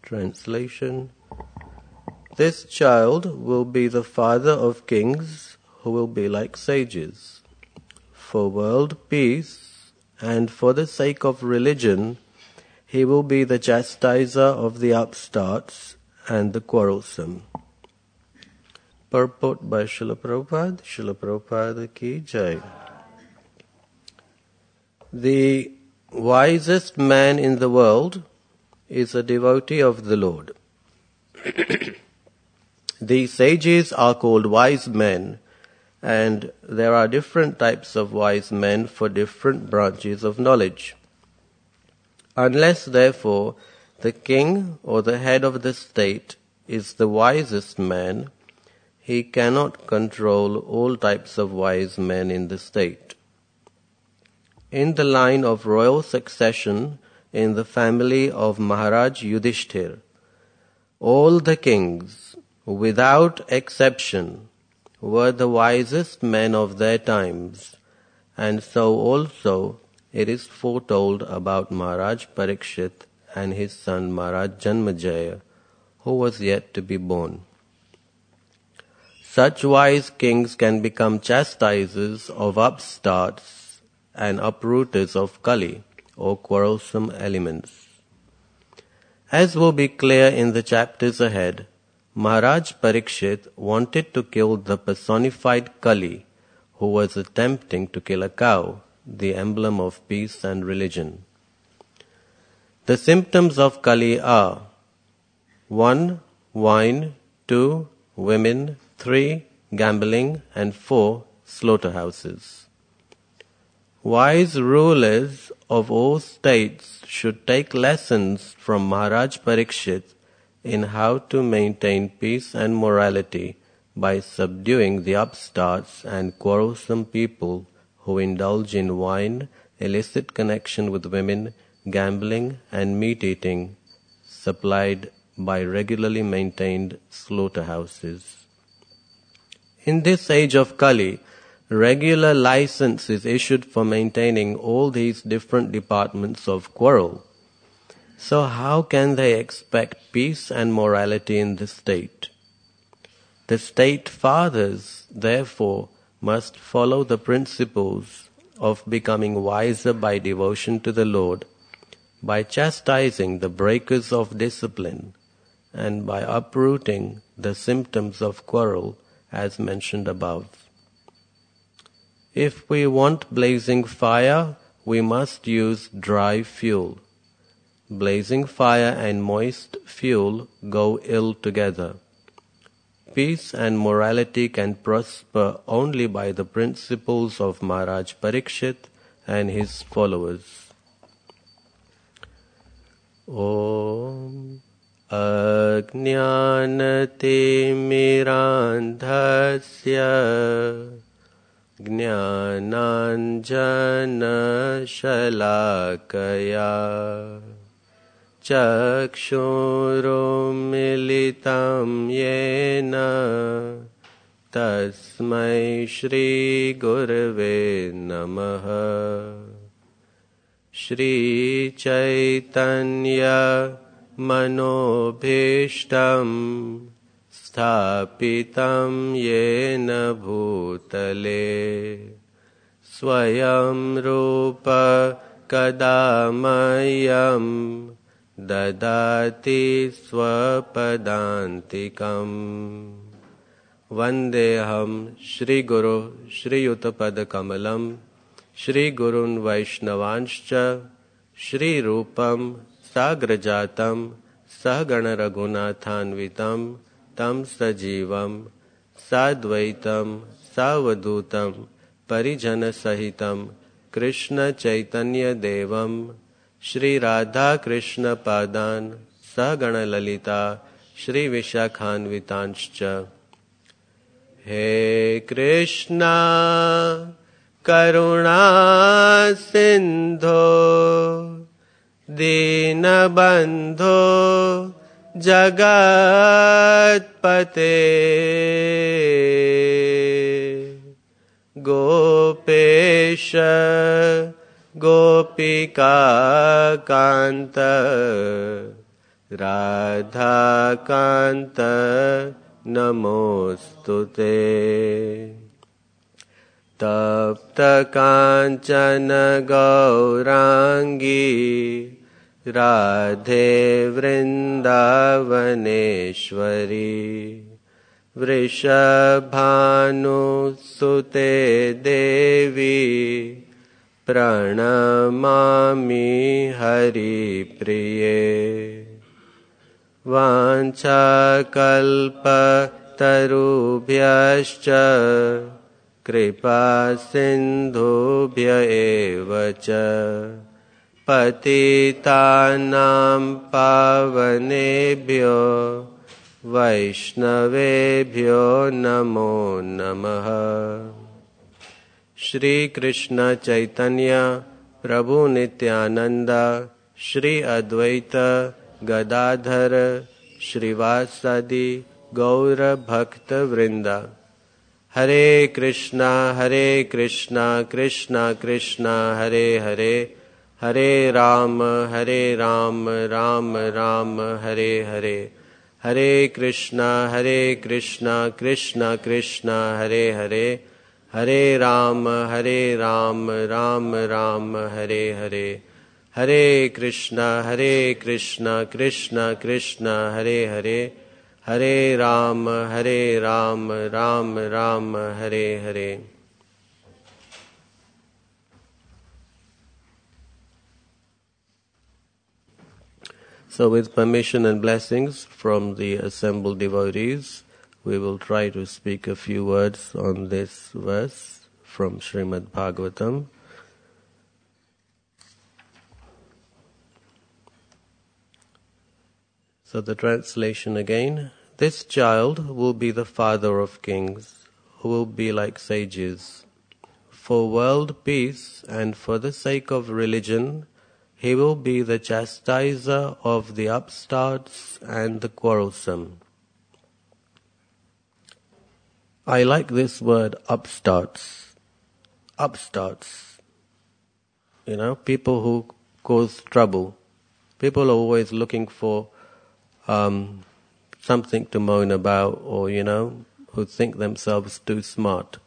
Translation. This child will be the father of kings who will be like sages. For world peace and for the sake of religion, he will be the chastiser of the upstarts and the quarrelsome. Purport by Srila Prabhupada. Srila Prabhupada ki jai. The wisest man in the world is a devotee of the Lord. The sages are called wise men, and there are different types of wise men for different branches of knowledge. Unless, therefore, the king or the head of the state is the wisest man, he cannot control all types of wise men in the state. In the line of royal succession in the family of Maharaj Yudhishthir, all the kings, without exception, were the wisest men of their times, and so also it is foretold about Maharaj Parikshit and his son Maharaj Janmajaya, who was yet to be born. Such wise kings can become chastisers of upstarts and uprooters of Kali, or quarrelsome elements. As will be clear in the chapters ahead, Maharaj Parikshit wanted to kill the personified Kali, who was attempting to kill a cow, the emblem of peace and religion. The symptoms of Kali are 1. Wine, 2. Women, 3. Gambling, and 4. Slaughterhouses. Wise rulers of all states should take lessons from Maharaj Parikshit in how to maintain peace and morality by subduing the upstarts and quarrelsome people who indulge in wine, illicit connection with women, gambling, and meat-eating, supplied by regularly maintained slaughterhouses. In this age of Kali, regular license is issued for maintaining all these different departments of quarrel. So how can they expect peace and morality in the state? The state fathers, therefore, must follow the principles of becoming wiser by devotion to the Lord, by chastising the breakers of discipline, and by uprooting the symptoms of quarrel as mentioned above. If we want blazing fire, we must use dry fuel. Blazing fire and moist fuel go ill together. Peace and morality can prosper only by the principles of Maharaj Parikshit and his followers. Om Ajnanatimirandhasya Jnananjana Shalakaya Chakshurumilitam Yena Tasmai Shri Gurave Namaha. Shri Chaitanya Manobhishtam Sthapitam Yena Bhutale Swayam Rupa Kadamayam Dadati Swapadantikam. Vandeham Shri Guru Shri Yuttapada Kamalam Shri Gurun Vaishnavanscha Shri Rupam Sagrajatam Sahagana Raghunathanvitam Tam Sajivam Sadvaitam Savadutam Parijana Sahitam Krishna Chaitanya Devam Shri Radha Krishna Padan Sahagana Lalita Shri Vishakhanvitanscha. He Krishna Karuna Sindho Dinabandho Jagatpate Gopesha Gopika Kanta Radhakanta Namostute. Tapta Kanchana Gaurangi Radhe Vrindavaneshwari Vrishabhanu Sute Devi Pranamami Hari Priye Vanchakalpa tarubhyascha Kripa sindhubhya eva cha Patitanam pavanebhyo Vaishnavebhyo namo namaha. Shri Krishna Chaitanya Prabhu Nityananda Shri Advaita Gadadhara Shrivasadi Gaura Bhakta Vrinda. Hare Krishna, Krishna Krishna, Hare Hare, Hare Rama, Rama Rama, Hare Hare. Hare Krishna, Krishna Krishna, Hare Hare, Hare Rama, Rama Rama, Hare Hare. Hare Krishna, Krishna Krishna, Hare Hare, Hare Rama, Rama Rama, Hare Hare. So with permission and blessings from the assembled devotees, we will try to speak a few words on this verse from Srimad Bhagavatam. So the translation again. This child will be the father of kings, who will be like sages. For world peace and for the sake of religion, he will be the chastiser of the upstarts and the quarrelsome. I like this word, upstarts. Upstarts. People who cause trouble. People are always looking for something to moan about, or, who think themselves too smart.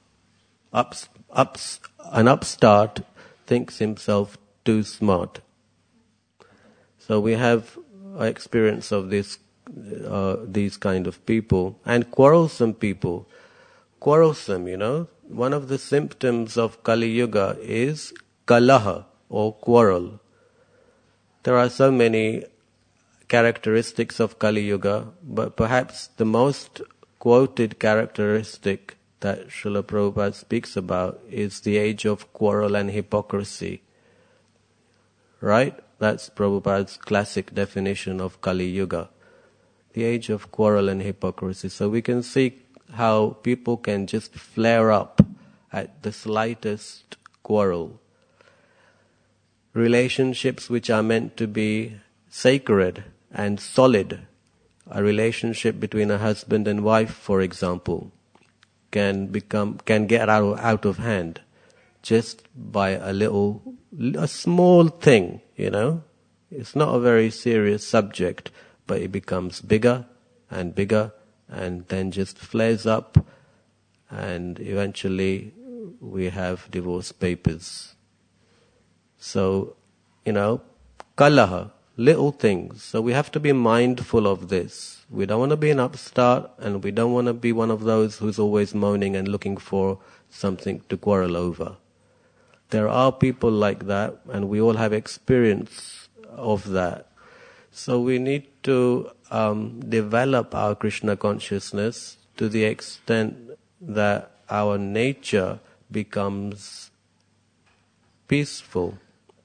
An upstart thinks himself too smart. So we have experience of these kind of people. And quarrelsome people. Quarrelsome, one of the symptoms of Kali Yuga is kalaha, or quarrel. There are so many characteristics of Kali Yuga, but perhaps the most quoted characteristic that Srila Prabhupada speaks about is the age of quarrel and hypocrisy. Right? That's Prabhupada's classic definition of Kali Yuga. The age of quarrel and hypocrisy. So we can see how people can just flare up at the slightest quarrel. Relationships which are meant to be sacred and solid, a relationship between a husband and wife, for example, can get out of hand just by a small thing, It's not a very serious subject, but it becomes bigger and bigger and then just flares up, and eventually we have divorce papers. So, kalaha, little things. So we have to be mindful of this. We don't want to be an upstart, and we don't want to be one of those who's always moaning and looking for something to quarrel over. There are people like that, and we all have experience of that. So we need to develop our Krishna consciousness to the extent that our nature becomes peaceful.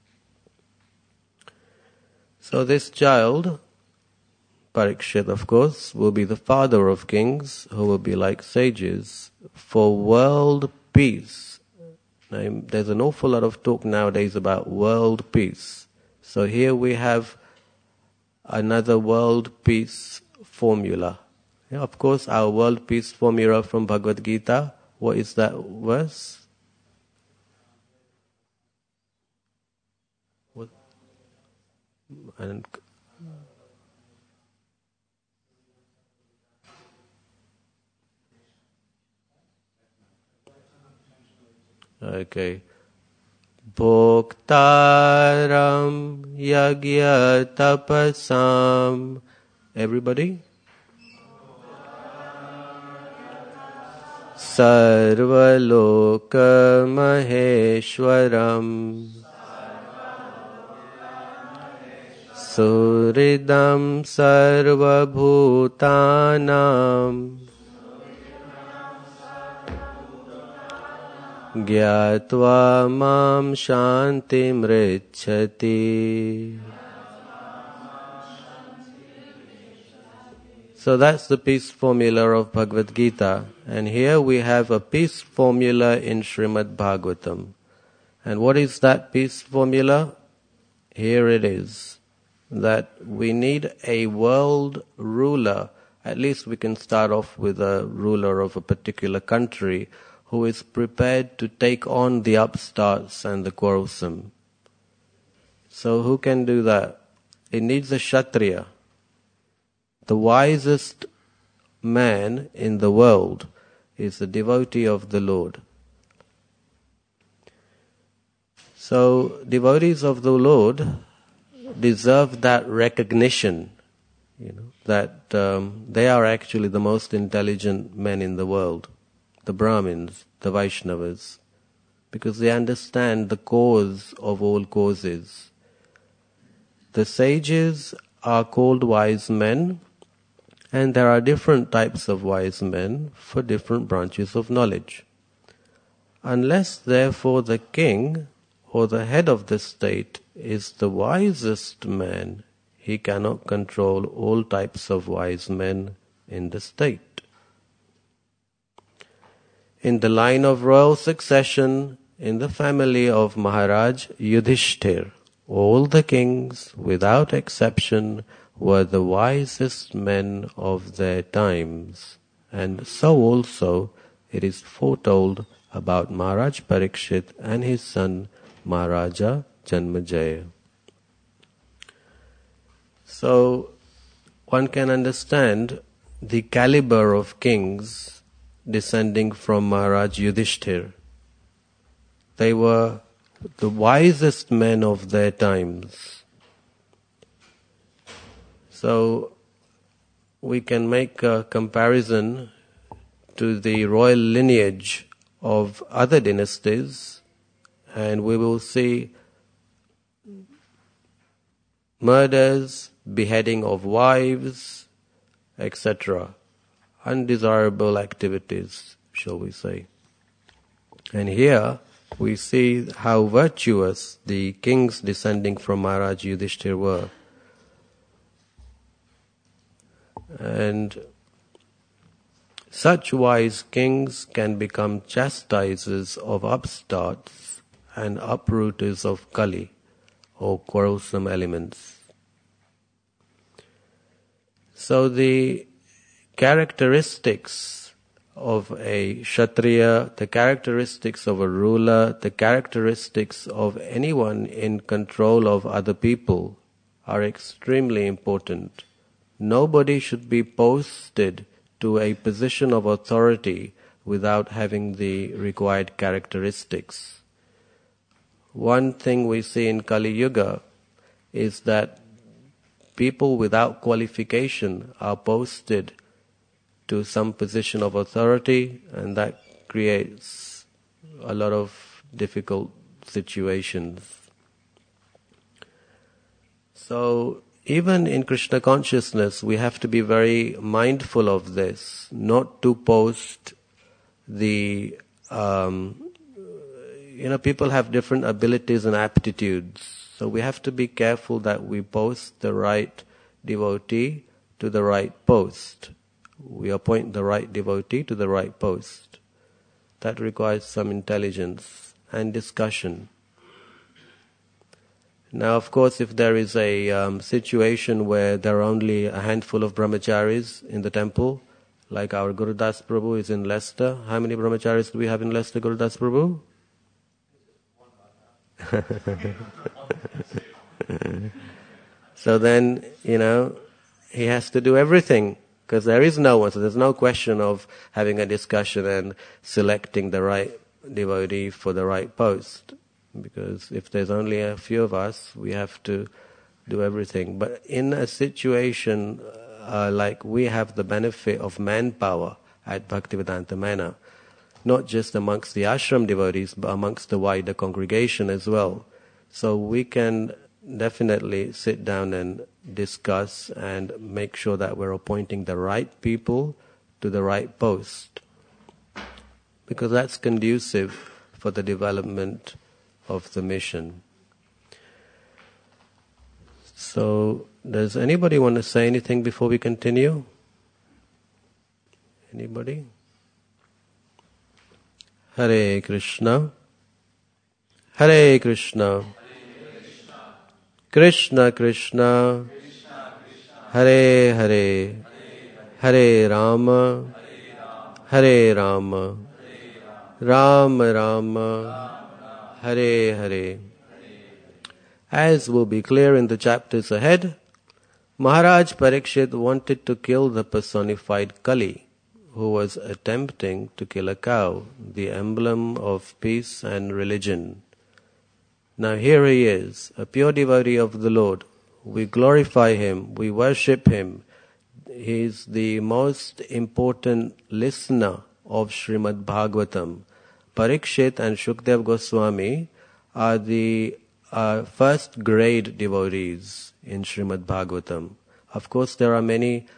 So this child, Parikshit, of course, will be the father of kings, who will be like sages, for world peace. Now, there's an awful lot of talk nowadays about world peace. So here we have another world peace formula. Of course, our world peace formula from Bhagavad Gita, what is that verse? And Okay. Bhoktaram yagya tapasam. Everybody? Sarvaloka Maheshwaram Suridam Sarvabhutanam Gyatva Mam Shantim Richati. So that's the peace formula of Bhagavad Gita. And here we have a peace formula in Srimad Bhagavatam. And what is that peace formula? Here it is. That we need a world ruler. At least we can start off with a ruler of a particular country who is prepared to take on the upstarts and the quarrelsome. So who can do that? It needs a Kshatriya. The wisest man in the world is the devotee of the Lord. So, devotees of the Lord deserve that recognition, that they are actually the most intelligent men in the world, the Brahmins, the Vaishnavas, because they understand the cause of all causes. The sages are called wise men, and there are different types of wise men for different branches of knowledge. Unless, therefore, the king or the head of the state is the wisest man, he cannot control all types of wise men in the state. In the line of royal succession, in the family of Maharaj Yudhishthir, all the kings, without exception, were the wisest men of their times. And so also it is foretold about Maharaj Parikshit and his son Maharaja Janmajaya. So one can understand the caliber of kings descending from Maharaj Yudhishthir. They were the wisest men of their times. So we can make a comparison to the royal lineage of other dynasties, and we will see murders, beheading of wives, etc. Undesirable activities, shall we say. And here we see how virtuous the kings descending from Maharaj Yudhishthir were. And such wise kings can become chastisers of upstarts and uprooters of Kali, or quarrelsome elements. So the characteristics of a Kshatriya, the characteristics of a ruler, the characteristics of anyone in control of other people are extremely important. Nobody should be posted to a position of authority without having the required characteristics. One thing we see in Kali Yuga is that people without qualification are posted to some position of authority, and that creates a lot of difficult situations. So, even in Krishna consciousness, we have to be very mindful of this, not to post the, people have different abilities and aptitudes. So we have to be careful that we post the right devotee to the right post. We appoint the right devotee to the right post. That requires some intelligence and discussion. Now, of course, if there is a situation where there are only a handful of brahmacharis in the temple, like our Gurudas Prabhu is in Leicester. How many brahmacharis do we have in Leicester, Gurudas Prabhu? So then, he has to do everything, because there is no one. So there's no question of having a discussion and selecting the right devotee for the right post. Because if there's only a few of us, we have to do everything. But in a situation like we have the benefit of manpower at Bhaktivedanta Manor, not just amongst the ashram devotees, but amongst the wider congregation as well. So we can definitely sit down and discuss and make sure that we're appointing the right people to the right post. Because that's conducive for the development of the mission. So, does anybody want to say anything before we continue? Anybody? Hare Krishna. Hare Krishna. Krishna Krishna. Hare Hare. Hare Rama. Hare Rama. Rama Rama. Hare Hare. As will be clear in the chapters ahead, Maharaj Parikshit wanted to kill the personified Kali, who was attempting to kill a cow, the emblem of peace and religion. Now here he is, a pure devotee of the Lord. We glorify him, we worship him. He is the most important listener of Srimad Bhagavatam. Parikshit and Shukdev Goswami are the first grade devotees in Srimad Bhagavatam. Of course, there are many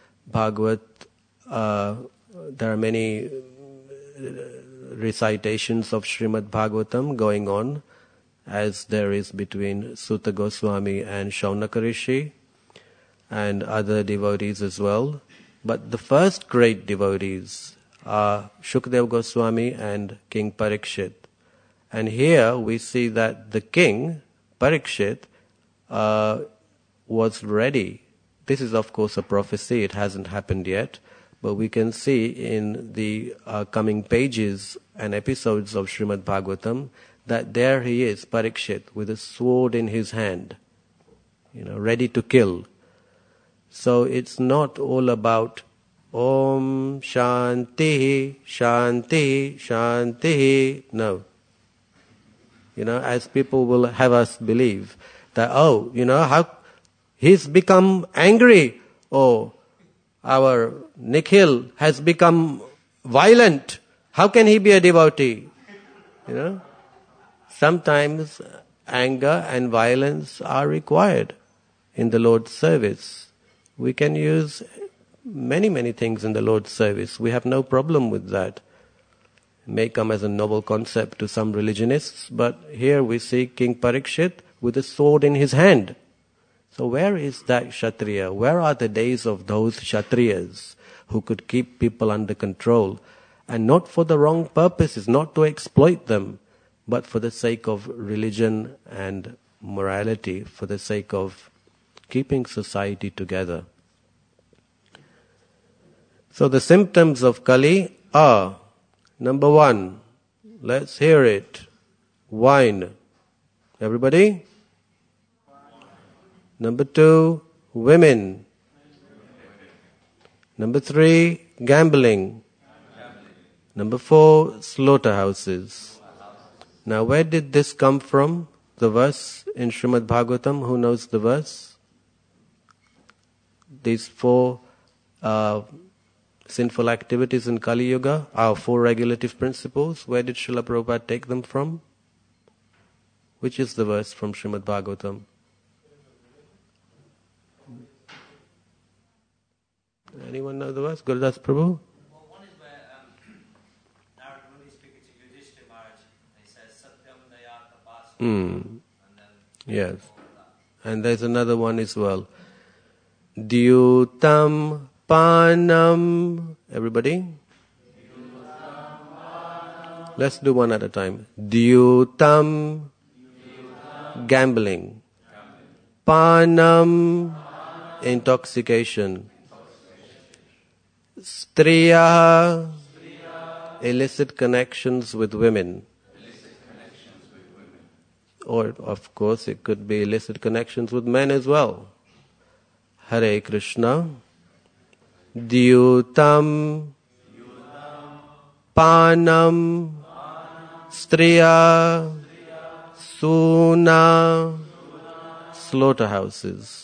recitations of Srimad Bhagavatam going on, as there is between Sutta Goswami and Shaunaka Rishi and other devotees as well. But the first great devotees are Shukdev Goswami and King Parikshit. And here we see that the king, Parikshit, was ready. This is of course a prophecy, it hasn't happened yet, but we can see in the coming pages and episodes of Srimad Bhagavatam that there he is, Parikshit, with a sword in his hand, ready to kill. So it's not all about Om Shanti, Shanti, Shanti. No. As people will have us believe that, how he's become angry, or our Nikhil has become violent. How can he be a devotee? Sometimes anger and violence are required in the Lord's service. We can use many things in the Lord's service. We have no problem with that. It may come as a novel concept to some religionists, but here we see King Parikshit with a sword in his hand. So where is that Kshatriya? Where are the days of those Kshatriyas who could keep people under control, and not for the wrong purposes, not to exploit them, but for the sake of religion and morality, for the sake of keeping society together. So the symptoms of Kali are, number 1, let's hear it, wine. Everybody? Number 2, women. Number 3, gambling. Number 4, slaughterhouses. Now where did this come from? The verse in Srimad Bhagavatam, who knows the verse? These 4 sinful activities in Kali Yuga, our 4 regulative principles, where did Srila Prabhupada take them from? Which is the verse from Srimad Bhagavatam? Anyone know the verse? Gurudas Prabhu? Well, one is where Narada Muni is speaking to Yudhishthira Maharaj, and he says, Satyam Daya Tapasya. And then Yes. And there's another one as well. Dyutam Panam. Everybody? Let's do one at a time. Dyutam. Gambling. Panam. Intoxication. Striya. Illicit connections with women. Or, of course, it could be illicit connections with men as well. Hare Krishna. Dyutam. Panam. striya, suna, slaughterhouses.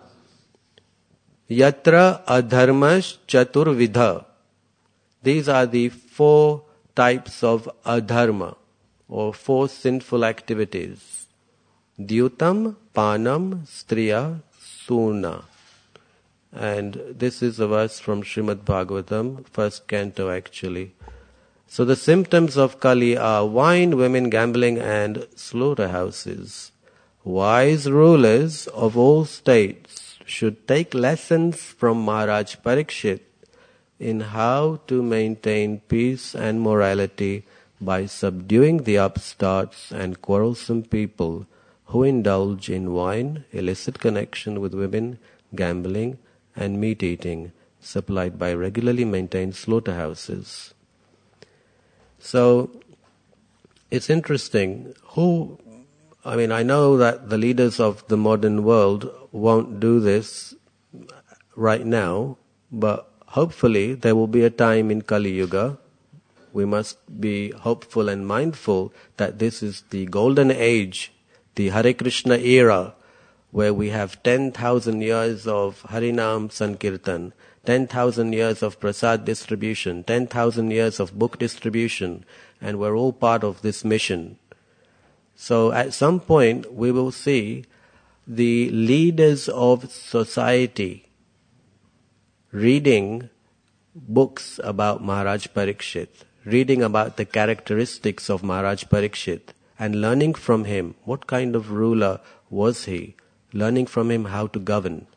Yatra adharmash chaturvidha. These are the 4 types of adharma, or 4 sinful activities. Dyutam, panam, striya, suna. And this is a verse from Srimad Bhagavatam, first canto actually. So the symptoms of Kali are wine, women, gambling and slaughterhouses. Wise rulers of all states should take lessons from Maharaj Parikshit in how to maintain peace and morality by subduing the upstarts and quarrelsome people who indulge in wine, illicit connection with women, gambling, and meat eating, supplied by regularly maintained slaughterhouses. So, it's interesting. I know that the leaders of the modern world won't do this right now, but hopefully there will be a time in Kali Yuga. We must be hopeful and mindful that this is the golden age, the Hare Krishna era, where we have 10,000 years of Harinam Sankirtan, 10,000 years of prasad distribution, 10,000 years of book distribution, and we're all part of this mission. So at some point we will see the leaders of society reading books about Maharaj Parikshit, reading about the characteristics of Maharaj Parikshit, and learning from him what kind of ruler was he, learning from him how to govern.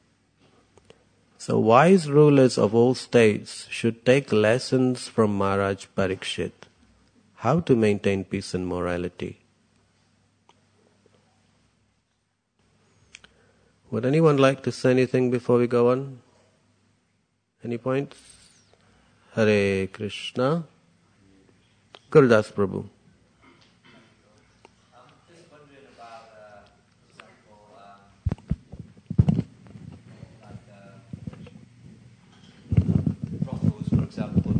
So wise rulers of all states should take lessons from Maharaj Parikshit, how to maintain peace and morality. Would anyone like to say anything before we go on? Any points? Hare Krishna. Gurudas Prabhu. Just wondering about, for example, brothels, for example,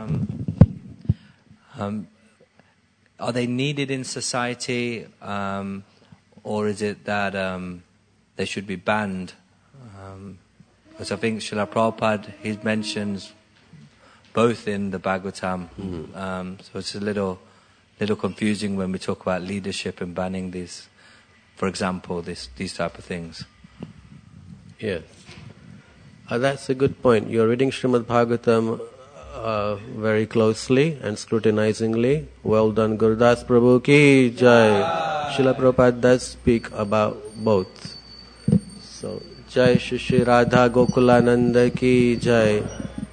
are they needed in society, or is it that they should be banned? Because I think Srila Prabhupada, he mentions both in the Bhagavatam. So it's a little confusing when we talk about leadership and banning these, for example, these type of things. Yes. That's a good point. You're reading Srimad Bhagavatam very closely and scrutinizingly. Well done, Gurudas Prabhu ki jai. Srila Prabhupada does speak about both. So, Jai Shri Radha Gokulananda ki jai.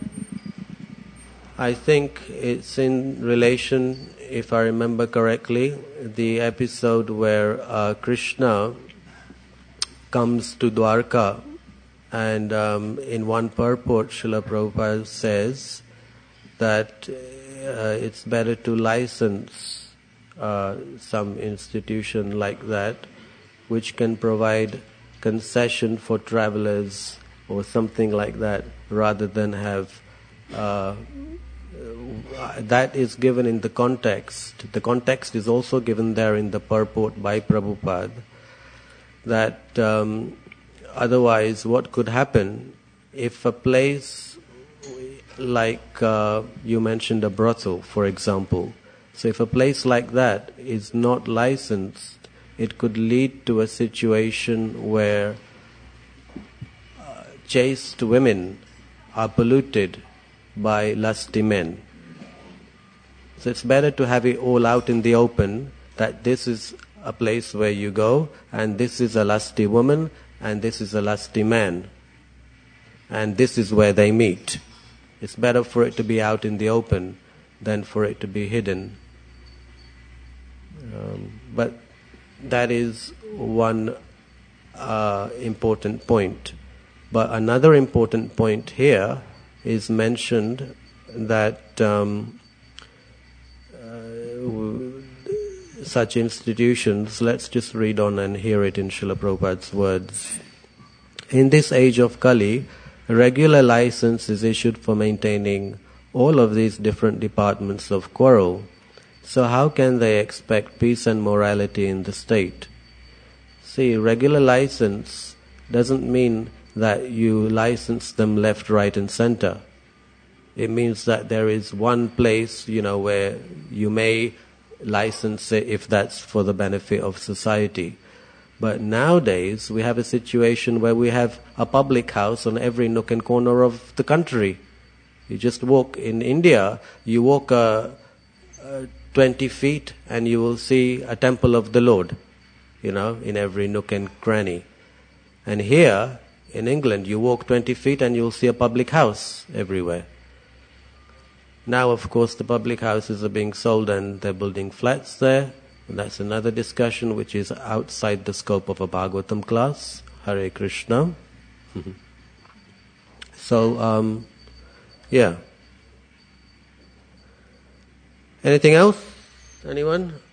I think it's in relation, if I remember correctly, the episode where Krishna comes to Dwarka, and in one purport Srila Prabhupada says that it's better to license some institution like that which can provide concession for travelers or something like that, rather than have that is given in the context. The context is also given there in the purport by Prabhupada, that otherwise what could happen if a place like you mentioned a brothel, for example. So if a place like that is not licensed, it could lead to a situation where chaste women are polluted by lusty men. So it's better to have it all out in the open, that this is a place where you go, and this is a lusty woman, and this is a lusty man, and this is where they meet. It's better for it to be out in the open than for it to be hidden. But that is one important point. But another important point here is mentioned that such institutions, let's just read on and hear it in Srila Prabhupada's words. In this age of Kali, a regular license is issued for maintaining all of these different departments of quarrel. So how can they expect peace and morality in the state? See, regular license doesn't mean that you license them left, right and center. It means that there is one place, where you may license it if that's for the benefit of society. But nowadays, we have a situation where we have a public house on every nook and corner of the country. You just walk in India, you walk 20 feet and you will see a temple of the Lord, in every nook and cranny. And here, in England, you walk 20 feet and you'll see a public house everywhere. Now, of course, the public houses are being sold and they're building flats there. And that's another discussion which is outside the scope of a Bhagavatam class. Hare Krishna. So, yeah. Anything else? Anyone?